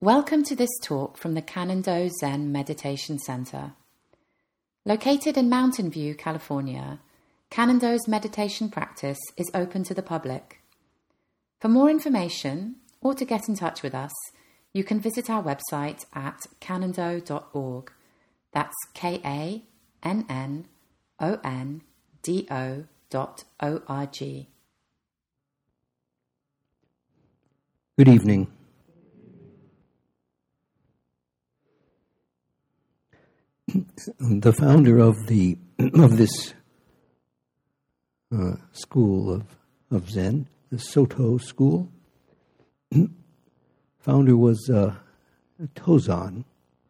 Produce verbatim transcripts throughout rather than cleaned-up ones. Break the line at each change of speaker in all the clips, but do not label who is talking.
Welcome to this talk from the Kannon-Do Zen Meditation Center. Located in Mountain View, California, Kannon-Do's meditation practice is open to the public. For more information or to get in touch with us, you can visit our website at kannon-do dot org. That's K A N N O N D O dot O R G.
Good evening. The founder of the of this uh, school of, of Zen, the Soto school, founder was uh, Tozan,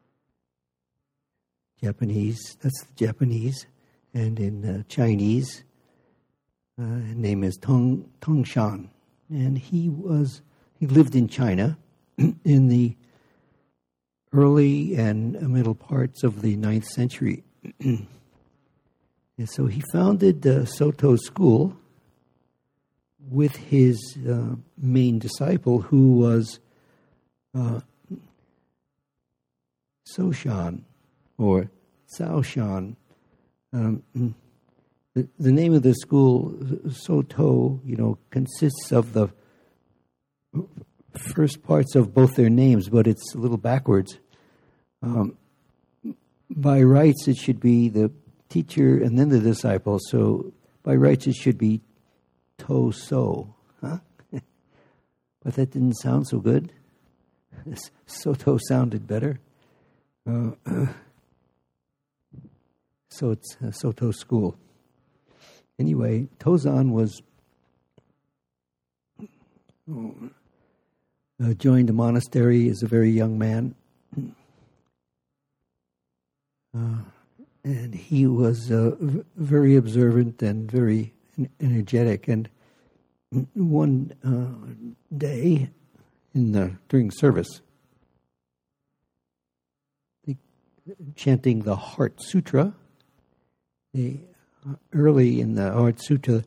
Japanese. That's the Japanese, and in uh, Chinese, uh, his name is Tong Tongshan, and he was he lived in China in the early and middle parts of the ninth century. And so he founded the Soto school with his uh, main disciple, who was uh, Soshan, or Saoshan. Um, the, the name of the school, Soto, you know, consists of the first parts of both their names, but it's a little backwards. Um, by rights, it should be the teacher and then the disciple. So by rights, it should be To-So. Huh? But that didn't sound so good. Soto sounded better. Uh, uh, so it's a Soto school. Anyway, Tozan was oh, uh, joined a monastery as a very young man. Uh, and he was uh, v- very observant and very en- energetic. And one uh, day, in the, during service, they, chanting the Heart Sutra, they, uh, early in the Heart Sutra,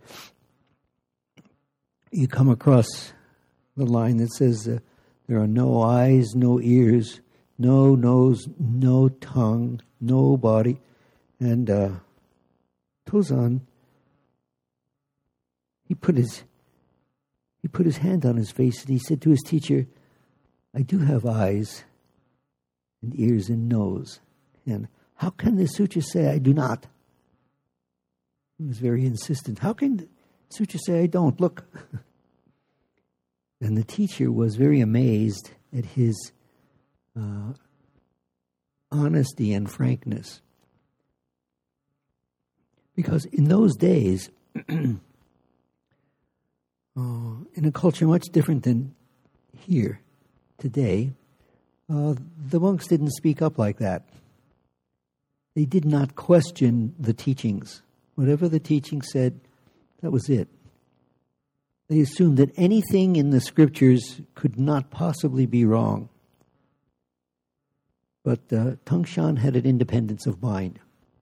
you come across the line that says, uh, there are no eyes, no ears, no nose, no tongue, no body. And uh, Tozan, he put his he put his hand on his face and he said to his teacher, I do have eyes and ears and nose. And how can the sutra say I do not? He was very insistent. How can the sutra say I don't? Look. And the teacher was very amazed at his uh, honesty and frankness. Because in those days, uh, in a culture much different than here today, uh, the monks didn't speak up like that. They did not question the teachings. Whatever the teaching said, that was it. They assumed that anything in the scriptures could not possibly be wrong. But uh, Tongshan had an independence of mind.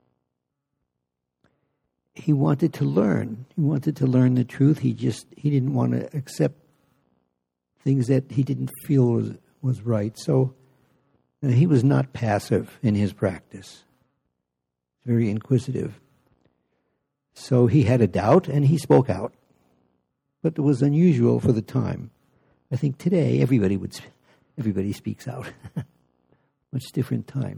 He wanted to learn. He wanted to learn the truth. He just he didn't want to accept things that he didn't feel was, was right. So uh, he was not passive in his practice. Very inquisitive. So he had a doubt and he spoke out. But it was unusual for the time. I think today everybody would everybody speaks out. Much different time.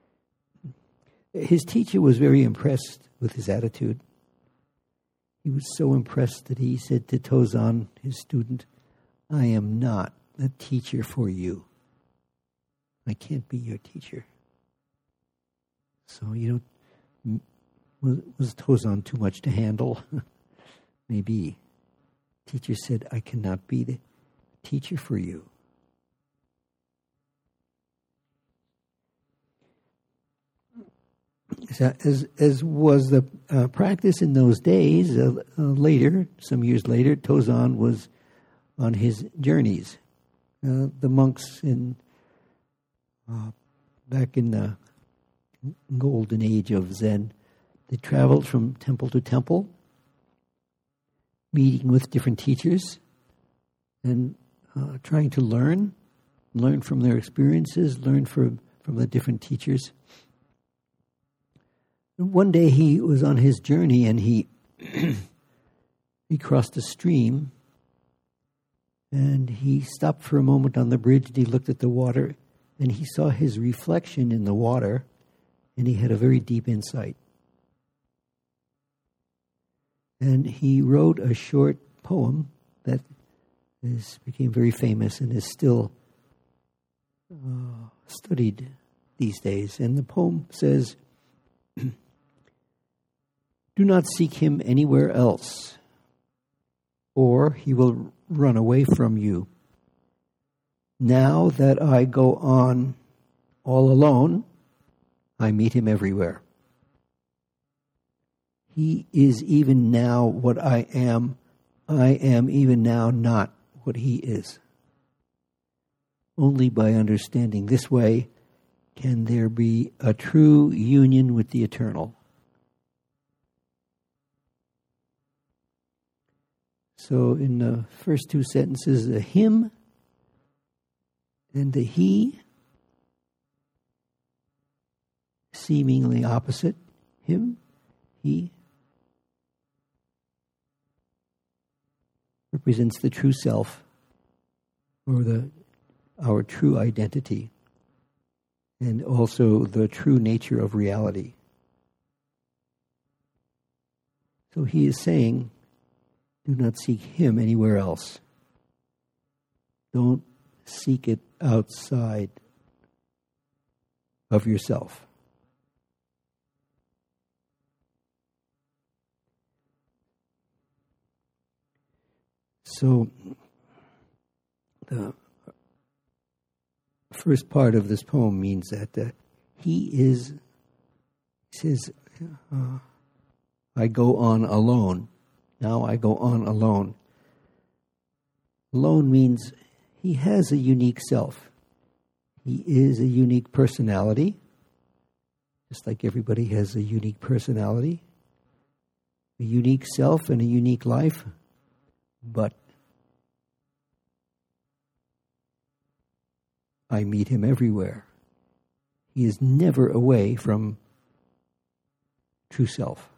His teacher was very impressed with his attitude. He was so impressed that he said to Tozan, his student, I am not a teacher for you. I can't be your teacher. So, you know, was, was Tozan too much to handle? Maybe. Teacher said, I cannot be the teacher for you. As as was the uh, practice in those days, uh, uh, later, some years later, Tozan was on his journeys. Uh, the monks in uh, back in the golden age of Zen, they traveled from temple to temple, meeting with different teachers and uh, trying to learn learn from their experiences, learn from, from the different teachers. One day he was on his journey and he he crossed a stream and he stopped for a moment on the bridge and he looked at the water and he saw his reflection in the water and he had a very deep insight. And he wrote a short poem that is became very famous and is still uh, studied these days. And the poem says, "Do not seek him anywhere else, or he will run away from you. Now that I go on all alone, I meet him everywhere. He is even now what I am. I am even now not what he is. Only by understanding this way can there be a true union with the eternal." So in the first two sentences, the him and the he, seemingly opposite. Him, he, represents the true self, or the our true identity, and also the true nature of reality. So he is saying, do not seek him anywhere else. Don't seek it outside of yourself. So, the first part of this poem means that uh, he is, he says, uh, I go on alone. Now I go on alone. Alone means he has a unique self. He is a unique personality, just like everybody has a unique personality, a unique self and a unique life, but I meet him everywhere. He is never away from true self.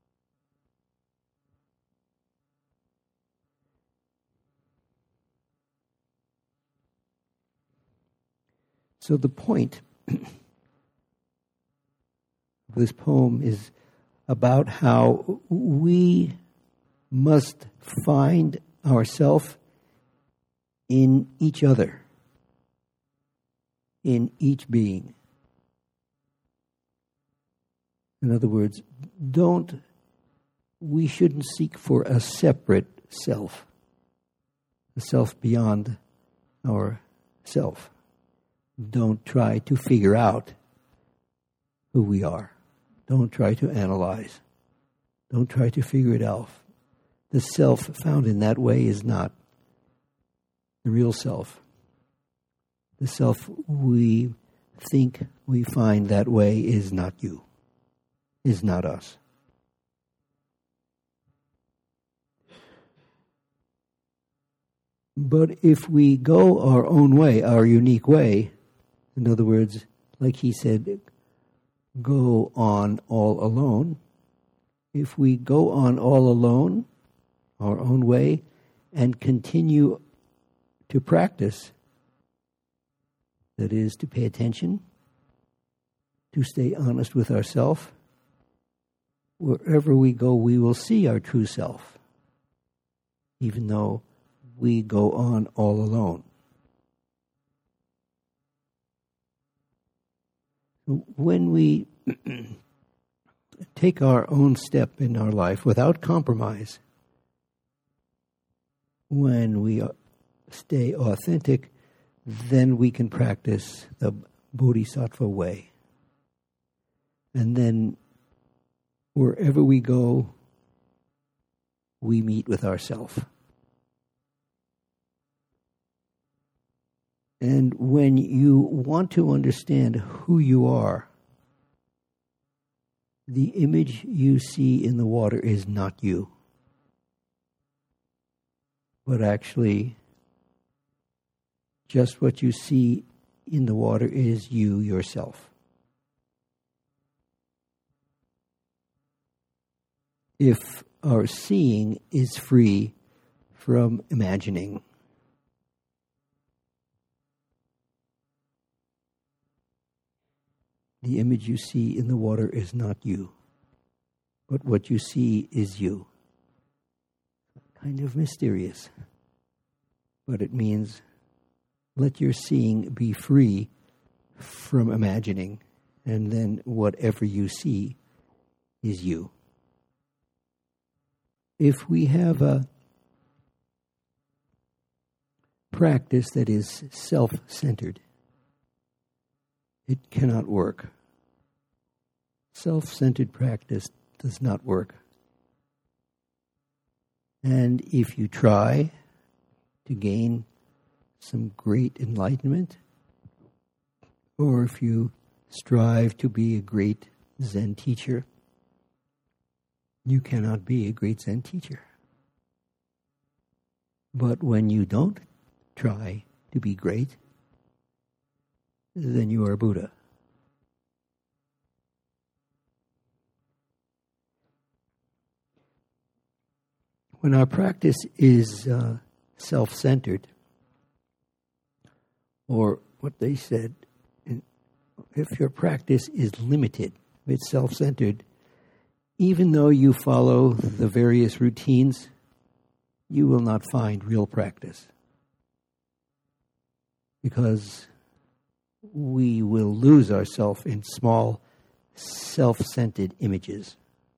So the point of this poem is about how we must find ourselves in each other, in each being. In other words, don't, we shouldn't seek for a separate self, a self beyond our self. Don't try to figure out who we are. Don't try to analyze. Don't try to figure it out. The self found in that way is not the real self. The self we think we find that way is not you, is not us. But if we go our own way, our unique way, in other words, like he said, go on all alone. If we go on all alone, our own way, and continue to practice, that is, to pay attention, to stay honest with ourselves, wherever we go, we will see our true self, even though we go on all alone. When we take our own step in our life without compromise, when we stay authentic, then we can practice the Bodhisattva way. And then wherever we go, we meet with ourself. And when you want to understand who you are, the image you see in the water is not you, but actually just what you see in the water is you yourself. If our seeing is free from imagining, the image you see in the water is not you, but what you see is you. Kind of mysterious, but it means let your seeing be free from imagining, and then whatever you see is you. If we have a practice that is self-centered, it cannot work. Self-centered practice does not work. And if you try to gain some great enlightenment, or if you strive to be a great Zen teacher, you cannot be a great Zen teacher. But when you don't try to be great, then you are Buddha. When our practice is uh, self-centered, or what they said, if your practice is limited, it's self-centered, even though you follow the various routines, you will not find real practice. Because we will lose ourselves in small, self-centered images.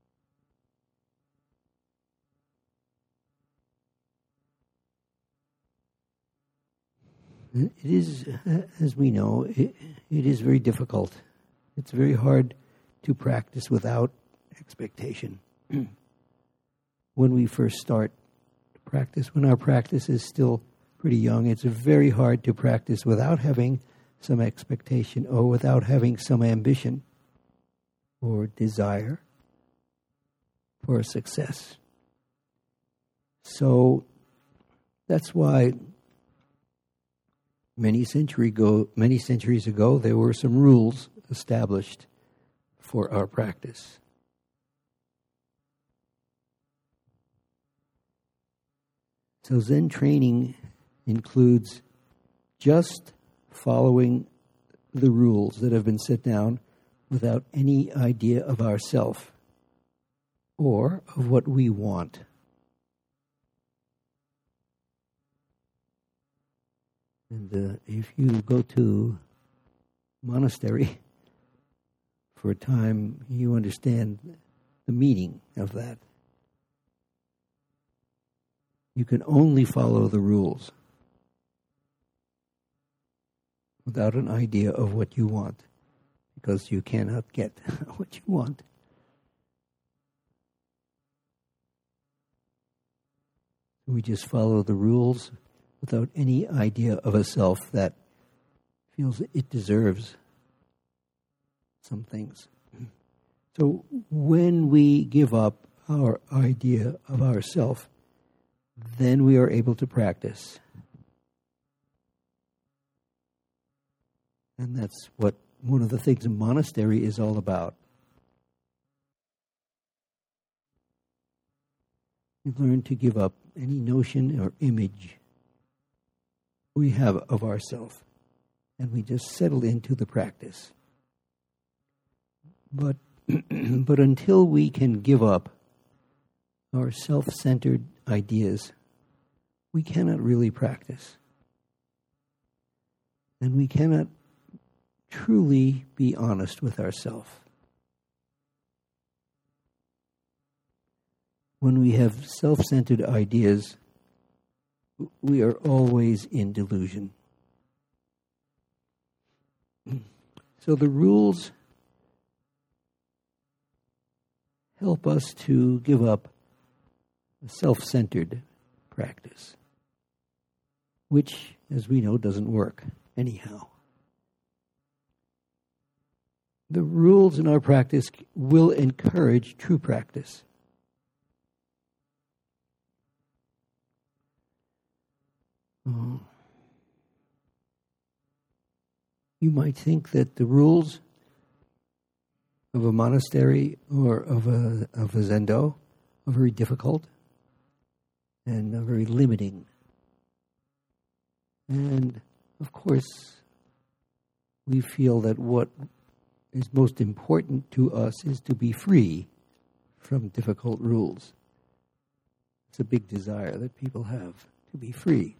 It is, as we know, it, it is very difficult. It's very hard to practice without expectation. When we first start to practice, when our practice is still pretty young, it's very hard to practice without having some expectation or without having some ambition or desire for success. So that's why Many century ago, many centuries ago, there were some rules established for our practice. So Zen training includes just following the rules that have been set down without any idea of ourself or of what we want. And uh, if you go to monastery for a time, you understand the meaning of that. You can only follow the rules without an idea of what you want, because you cannot get what you want. We just follow the rules without any idea of a self that feels it deserves some things. So when we give up our idea of ourself, then we are able to practice. And that's what one of the things a monastery is all about. We learn to give up any notion or image we have of ourselves, and we just settle into the practice. But but until we can give up our self-centered ideas, we cannot really practice. And we cannot truly be honest with ourselves. When we have self-centered ideas, we are always in delusion. So the rules help us to give up a self-centered practice, which, as we know, doesn't work anyhow. The rules in our practice will encourage true practice. You might think that the rules of a monastery or of a of a zendo are very difficult and are very limiting. And of course, we feel that what is most important to us is to be free from difficult rules. It's a big desire that people have, to be free.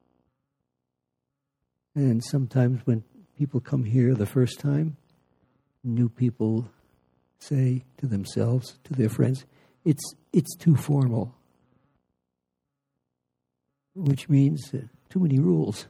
And sometimes when people come here the first time, new people say to themselves, to their friends, it's it's too formal, which means uh, too many rules.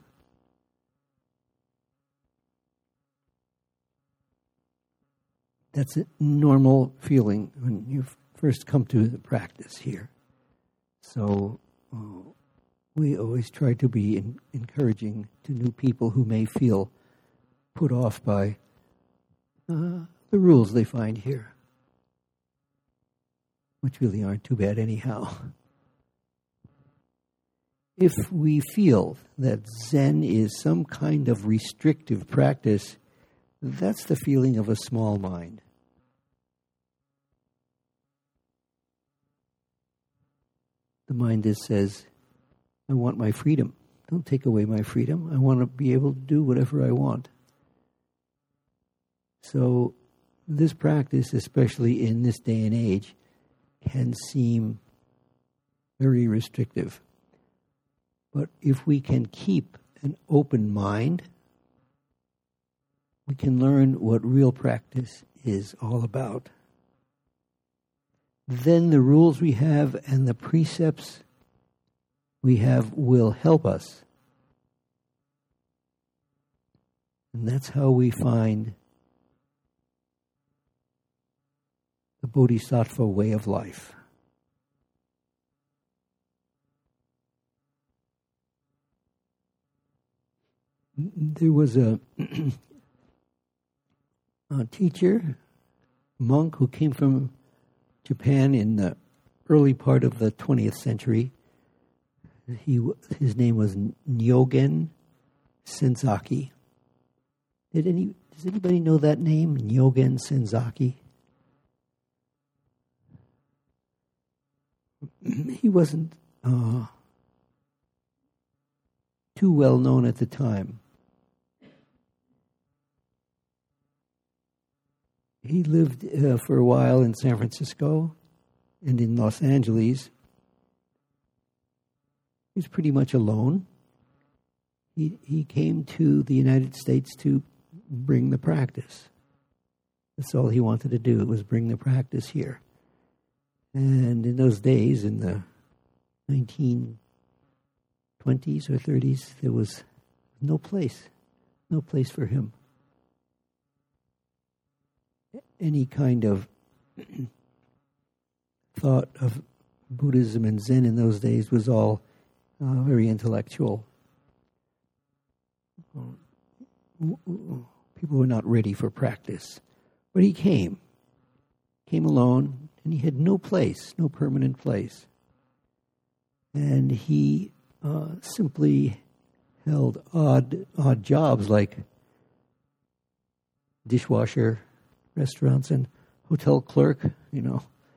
That's a normal feeling when you first come to the practice here. So uh, we always try to be in, encouraging to new people who may feel put off by uh, the rules they find here, which really aren't too bad anyhow. If we feel that Zen is some kind of restrictive practice, that's the feeling of a small mind. The mind that says, I want my freedom. Don't take away my freedom. I want to be able to do whatever I want. So this practice, especially in this day and age, can seem very restrictive. But if we can keep an open mind, we can learn what real practice is all about. Then the rules we have and the precepts we have will help us. And that's how we find the Bodhisattva way of life. There was a, a teacher, monk, who came from Japan in the early part of the twentieth century. He his name was Nyogen Senzaki. Did any does anybody know that name, Nyogen Senzaki? He wasn't uh, too well known at the time. He lived uh, for a while in San Francisco and in Los Angeles. He was pretty much alone. He he came to the United States to bring the practice. That's all he wanted to do, was bring the practice here. And in those days, in the nineteen twenties or thirties, there was no place, no place for him. Any kind of thought of Buddhism and Zen in those days was all uh, very intellectual. People were not ready for practice. But he came, came alone, and he had no place, no permanent place. And he uh, simply held odd, odd jobs like dishwasher, restaurants, and hotel clerk, you know.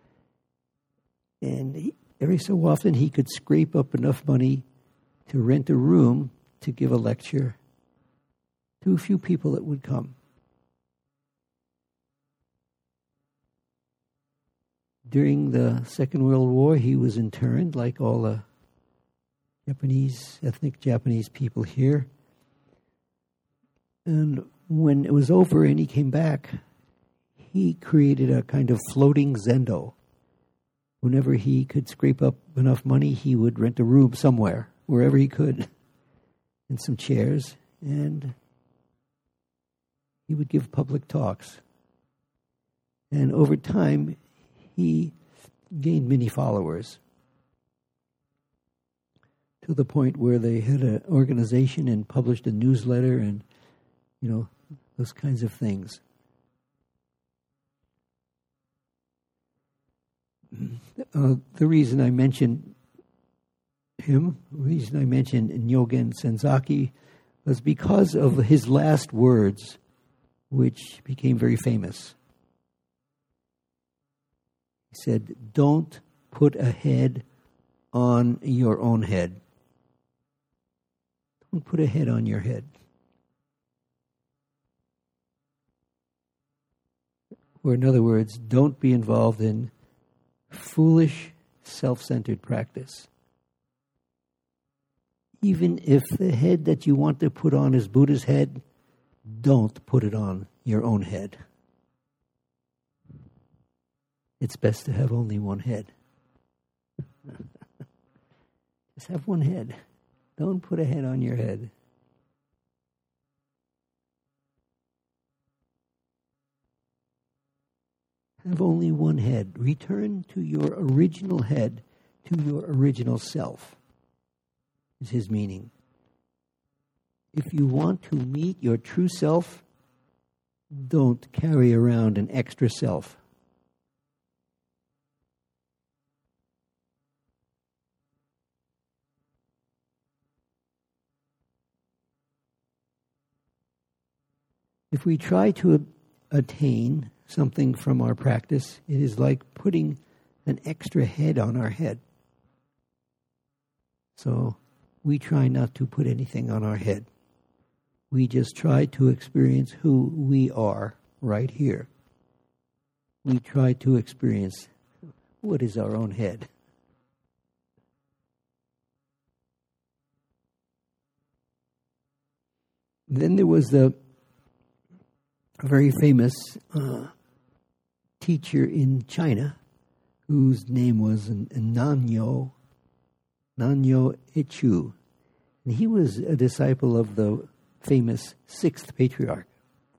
And he, every so often he could scrape up enough money to rent a room to give a lecture to a few people that would come. During the Second World War, he was interned like all the Japanese, ethnic Japanese people here. And when it was over and he came back, he created a kind of floating zendo. Whenever he could scrape up enough money, he would rent a room somewhere, wherever he could, and some chairs, and he would give public talks. And over time, he gained many followers, to the point where they had an organization and published a newsletter and, you know, those kinds of things. Uh, the reason I mentioned him, the reason I mentioned Nyogen Senzaki, was because of his last words, which became very famous. He said, "Don't put a head on your own head." Don't put a head on your head. Or in other words, don't be involved in foolish, self-centered practice. Even if the head that you want to put on is Buddha's head, don't put it on your own head. It's best to have only one head. Just have one head. Don't put a head on your head. Have only one head. Return to your original head, to your original self, is his meaning. If you want to meet your true self, don't carry around an extra self. If we try to attain something from our practice, it is like putting an extra head on our head. So we try not to put anything on our head. We just try to experience who we are right here. We try to experience what is our own head. Then there was the a very famous uh, teacher in China whose name was Nanyo, Nanyo Ichu. And he was a disciple of the famous sixth patriarch.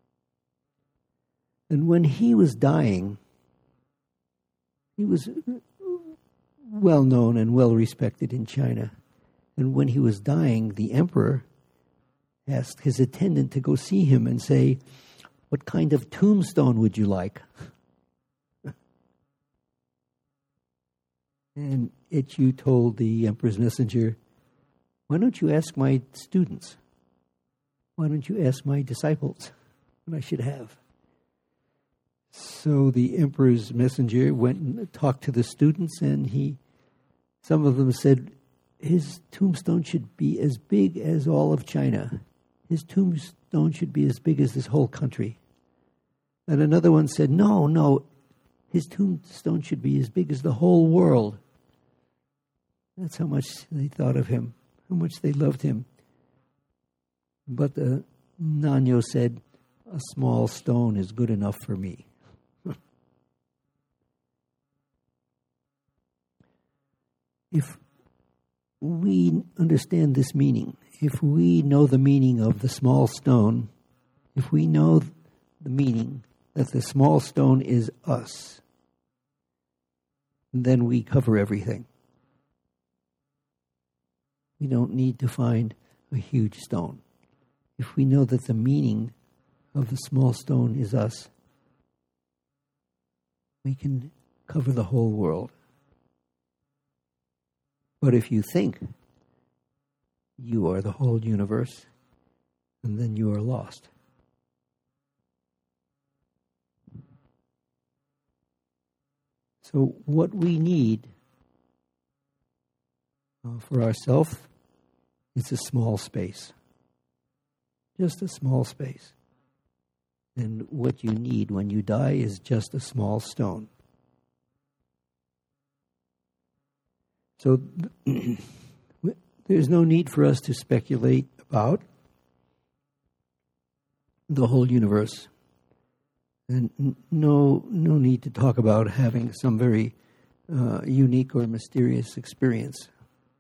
And when he was dying, he was well known and well respected in China. And when he was dying, the emperor asked his attendant to go see him and say, "What kind of tombstone would you like?" And Ichu told the emperor's messenger, "Why don't you ask my students? Why don't you ask my disciples what I should have?" So the emperor's messenger went and talked to the students, and he, some of them said, his tombstone should be as big as all of China. His tombstone should be as big as this whole country. And another one said, no, no, his tombstone should be as big as the whole world. That's how much they thought of him, how much they loved him. But the Nanyo said, a small stone is good enough for me. If we understand this meaning, if we know the meaning of the small stone, if we know the meaning that the small stone is us, then we cover everything. We don't need to find a huge stone. If we know that the meaning of the small stone is us, we can cover the whole world. But if you think you are the whole universe, and then you are lost. So what we need uh, for ourselves is a small space. Just a small space. And what you need when you die is just a small stone. So there's no need for us to speculate about the whole universe. And no no need to talk about having some very uh, unique or mysterious experience.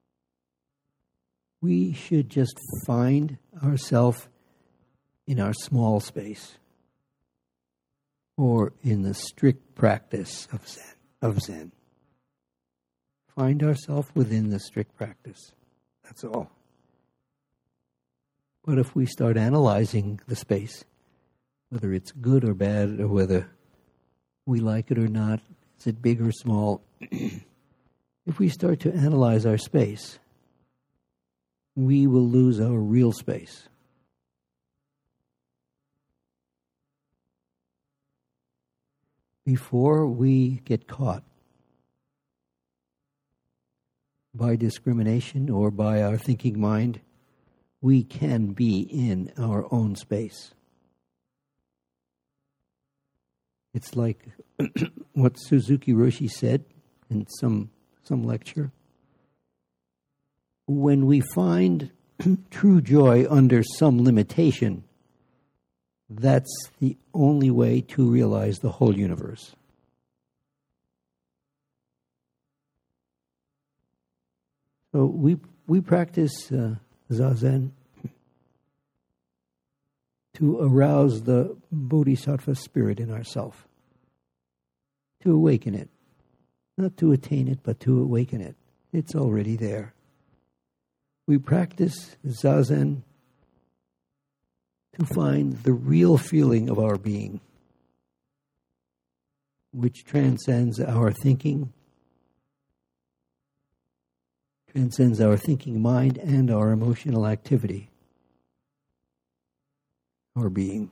We should just find ourselves in our small space, or in the strict practice of Zen. Of Zen. Find ourselves within the strict practice. That's all. But if we start analyzing the space, whether it's good or bad, or whether we like it or not, is it big or small, if we start to analyze our space, we will lose our real space. before we get caught by discrimination or by our thinking mind, we can be in our own space. It's like what Suzuki Roshi said in some some lecture. When we find true joy under some limitation, that's the only way to realize the whole universe. So we we practice uh, Zazen to arouse the Bodhisattva spirit in ourself, to awaken it, not to attain it, but to awaken it. It's already there. We practice Zazen to find the real feeling of our being, which transcends our thinking, transcends our thinking mind and our emotional activity, our being.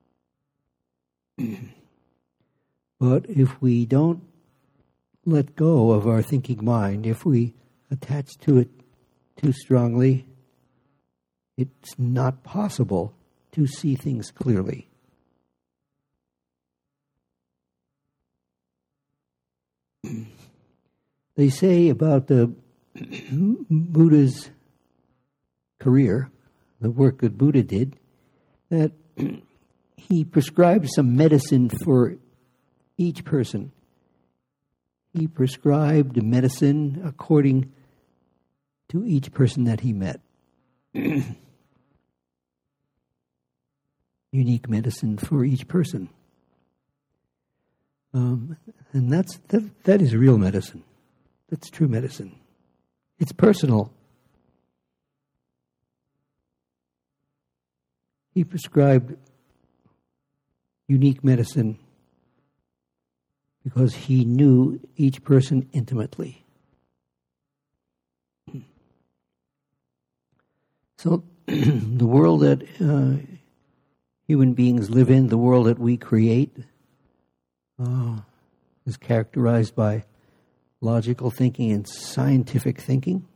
But if we don't let go of our thinking mind, if we attach to it too strongly, it's not possible to see things clearly. They say about the Buddha's career, the work that Buddha did, that he prescribed some medicine for each person. He prescribed medicine according to each person that he met. Unique medicine for each person. Um, and that's that, that is real medicine. That's true medicine. It's personal. He prescribed unique medicine because he knew each person intimately. So the world that uh, human beings live in, the world that we create, uh, is characterized by logical thinking and scientific thinking.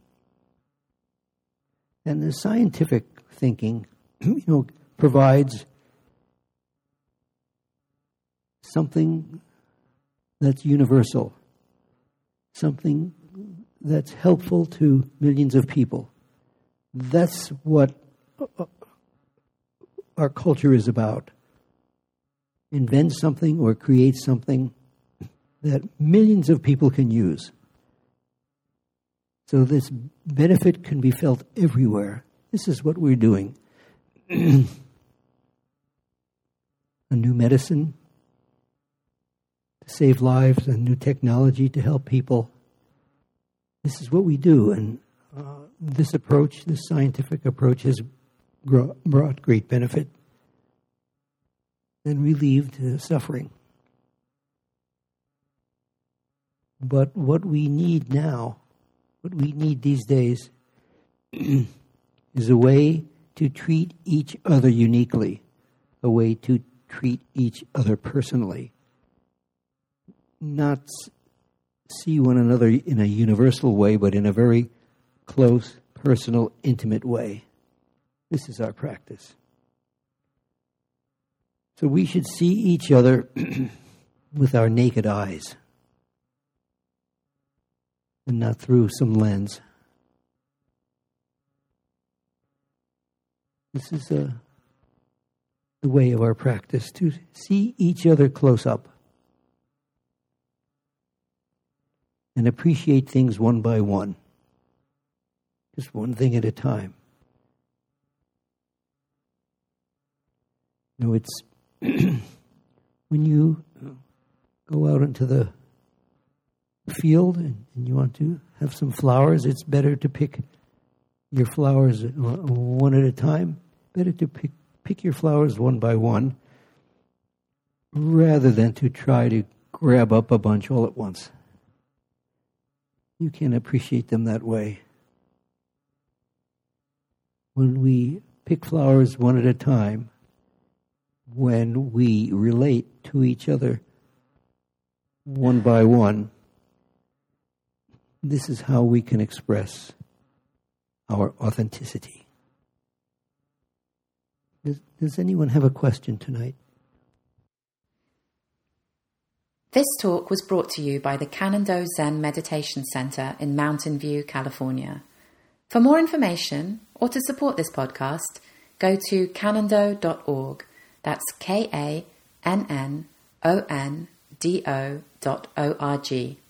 And the scientific thinking, you know, provides something that's universal, something that's helpful to millions of people. That's what our culture is about. Invent something or create something that millions of people can use. So this benefit can be felt everywhere. This is what we're doing. A new medicine to save lives, a new technology to help people. This is what we do, and uh, this approach, this scientific approach, has gr- brought great benefit and relieved uh, suffering. But what we need now, what we need these days, is a way to treat each other uniquely, a way to treat each other personally, not see one another in a universal way, but in a very close, personal, intimate way. This is our practice. So we should see each other with our naked eyes and not through some lens. This is uh, the way of our practice, to see each other close up and appreciate things one by one, just one thing at a time. You know, it's when you go out into the field and, and you want to have some flowers, it's better to pick your flowers one at a time. Better to pick pick your flowers one by one rather than to try to grab up a bunch all at once. You can appreciate them that way. When we pick flowers one at a time, when we relate to each other one by one, this is how we can express our authenticity. Does, does anyone have a question tonight?
This talk was brought to you by the Kannon-Do Zen Meditation Center in Mountain View, California. For more information or to support this podcast, go to kannon-do dot org. That's K A N N O N D O dot O R G.